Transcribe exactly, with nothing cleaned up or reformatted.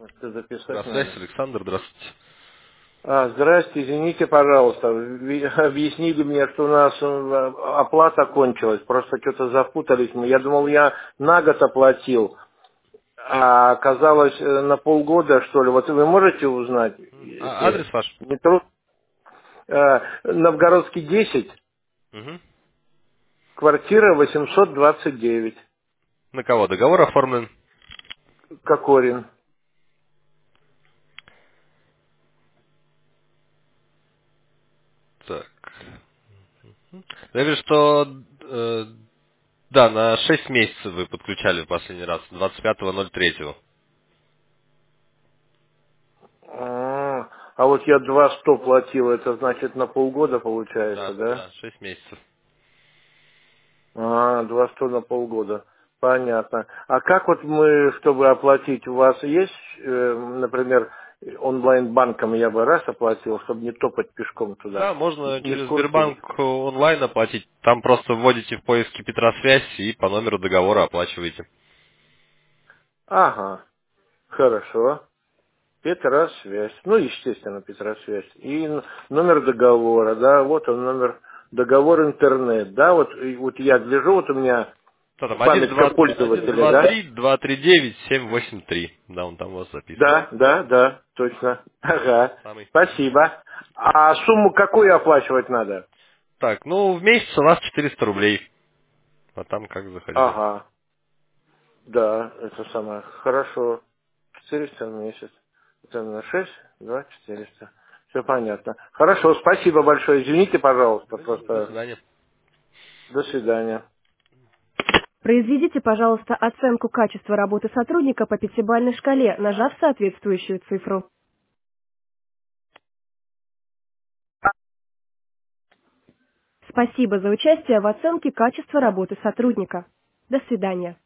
Это записать Да, связь, надо. Александр, здравствуйте. А, здрасте, извините, пожалуйста. Ви- Объяснили мне, что у нас э, оплата кончилась. Просто что-то запутались мы. Я думал, я на год оплатил, а оказалось э, на полгода, что ли. Вот вы можете узнать, А если адрес ваш? не труд? Э, Новгородский десять, Угу. квартира восемьсот двадцать девять. На кого договор оформлен? Кокорин. Так. Я вижу, что э, да, на шесть месяцев вы подключали в последний раз, двадцать пятого ноль третьего. А, а вот я два сто платил, это значит на полгода получается, Да, да? да, шесть месяцев. А, два сто на полгода. Понятно. А как вот мы, чтобы оплатить, у вас есть, э, например, онлайн-банком я бы раз оплатил, чтобы не топать пешком туда? Да, можно Не в через курсе? Сбербанк онлайн оплатить. Там просто вводите в поиске Петросвязь и по номеру договора оплачиваете. Ага, хорошо. Петросвязь. Ну, естественно, Петросвязь. И н- номер договора, да, вот он номер, договор интернет, да, вот, и вот я гляжу, вот у меня Что там, один памятка два один пользователя, два да? три два три девять семь восемь три. Да, он там у вас записан. Да, да, да, точно. Ага. Самый. Спасибо. А сумму какую оплачивать надо? Так, ну в месяц у вас четыреста рублей. А там как заходили. Ага. Да, это самое. Хорошо. четыреста в месяц. Это на шесть, два, четыреста. Все понятно. Хорошо, спасибо большое. Извините, пожалуйста, Да, До просто свидания. до свидания. Произведите, пожалуйста, оценку качества работы сотрудника по пятибалльной шкале, нажав соответствующую цифру. Спасибо за участие в оценке качества работы сотрудника. До свидания.